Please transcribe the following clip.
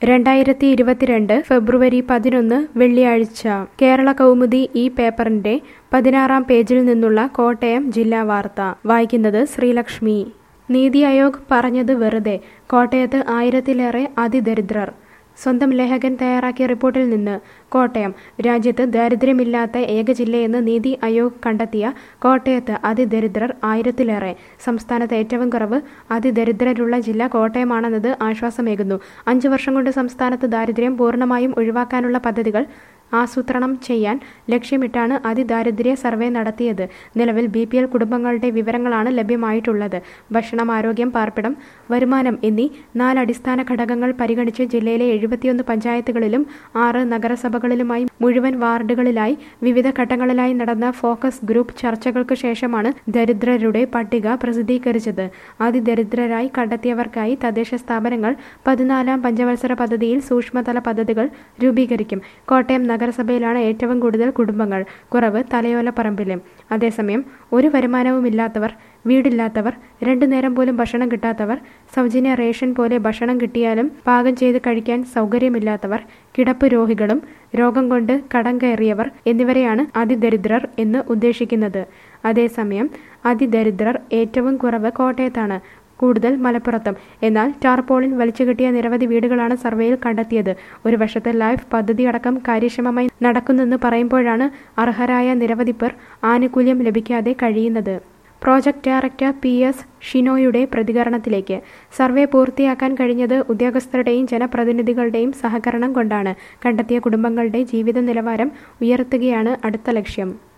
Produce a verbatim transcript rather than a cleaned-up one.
രണ്ടായിരത്തി ഇരുപത്തിരണ്ട് ഫെബ്രുവരി പതിനൊന്ന് വെള്ളിയാഴ്ച കേരള കൗമുദി ഈ പേപ്പറിന്റെ പതിനാറാം പേജിൽ നിന്നുള്ള കോട്ടയം ജില്ലാ വാർത്ത വായിക്കുന്നത് ശ്രീലക്ഷ്മി. നീതി ആയോഗ് പറഞ്ഞത് വെറുതെ, കോട്ടയത്ത് ആയിരത്തിലേറെ അതിദരിദ്രർ. സ്വന്തം ലേഖകൻ തയ്യാറാക്കിയ റിപ്പോർട്ടിൽ നിന്ന് കോട്ടയം. രാജ്യത്ത് ദാരിദ്ര്യമില്ലാത്ത ഏക ജില്ലയെന്ന് നീതി ആയോഗ് കണ്ടെത്തിയ കോട്ടയത്ത് അതിദരിദ്രർ ആയിരത്തിലേറെ. സംസ്ഥാനത്ത് ഏറ്റവും കുറവ് അതിദരിദ്രരുള്ള ജില്ല കോട്ടയമാണെന്നത് ആശ്വാസമേകുന്നു. അഞ്ചു വർഷം കൊണ്ട് സംസ്ഥാനത്ത് ദാരിദ്ര്യം പൂർണ്ണമായും ഒഴിവാക്കാനുള്ള പദ്ധതികൾ ആസൂത്രണം ചെയ്യാൻ ലക്ഷ്യമിട്ടാണ് അതിദാരിദ്ര്യ സർവേ നടത്തിയത്. നിലവിൽ ബി പി എൽ കുടുംബങ്ങളുടെ വിവരങ്ങളാണ് ലഭ്യമായിട്ടുള്ളത്. ഭക്ഷണം, ആരോഗ്യം, പാർപ്പിടം, വരുമാനം എന്നീ നാല് അടിസ്ഥാന ഘടകങ്ങൾ പരിഗണിച്ച് ജില്ലയിലെ എഴുപത്തിയൊന്ന് പഞ്ചായത്തുകളിലും ആറ് നഗരസഭകളിലുമായി മുഴുവൻ വാർഡുകളിലായി വിവിധ ഘട്ടങ്ങളിലായി നടന്ന ഫോക്കസ് ഗ്രൂപ്പ് ചർച്ചകൾക്ക് ശേഷമാണ് ദരിദ്രരുടെ പട്ടിക പ്രസിദ്ധീകരിച്ചത്. അതിദരിദ്രരായി കണ്ടെത്തിയവർക്കായി തദ്ദേശ സ്ഥാപനങ്ങൾ പതിനാലാം പഞ്ചവത്സര പദ്ധതിയിൽ സൂക്ഷ്മതല പദ്ധതികൾ രൂപീകരിക്കും. കോട്ടയം നഗരസഭയിലാണ് ഏറ്റവും കൂടുതൽ കുടുംബങ്ങൾ. കുറവ് തലയോലപ്പറമ്പിലും. അതേസമയം ഒരു വരുമാനവുമില്ലാത്തവർ, വീടില്ലാത്തവർ, രണ്ടു നേരം പോലും ഭക്ഷണം കിട്ടാത്തവർ, സൗജന്യ റേഷൻ പോലെ ഭക്ഷണം കിട്ടിയാലും പാകം ചെയ്ത് കഴിക്കാൻ സൗകര്യമില്ലാത്തവർ, കിടപ്പ് രോഗികളും രോഗം കൊണ്ട് കടം കയറിയവർ എന്നിവരെയാണ് അതിദരിദ്രർ എന്ന് ഉദ്ദേശിക്കുന്നത്. അതേസമയം അതിദരിദ്രർ ഏറ്റവും കുറവ് കോട്ടയത്താണ്, കൂടുതൽ മലപ്പുറത്തും. എന്നാൽ ടാർപോളിൻ വലിച്ചുകെട്ടിയ നിരവധി വീടുകളാണ് സർവേയിൽ കണ്ടെത്തിയത്. ഒരു വശത്ത് ലൈഫ് പദ്ധതി അടക്കം കാര്യക്ഷമമായി നടക്കുന്നെന്ന് പറയുമ്പോഴാണ് അർഹരായ നിരവധി പേർ ആനുകൂല്യം ലഭിക്കാതെ കഴിയുന്നത്. പ്രോജക്ട് ഡയറക്ടർ പി എസ് ഷിനോയുടെ പ്രതികരണത്തിലേക്ക്. സർവേ പൂർത്തിയാക്കാൻ കഴിഞ്ഞത് ഉദ്യോഗസ്ഥരുടെയും ജനപ്രതിനിധികളുടെയും സഹകരണം കൊണ്ടാണ്. കണ്ടെത്തിയ കുടുംബങ്ങളുടെ ജീവിത നിലവാരം ഉയർത്തുകയാണ് അടുത്ത ലക്ഷ്യം.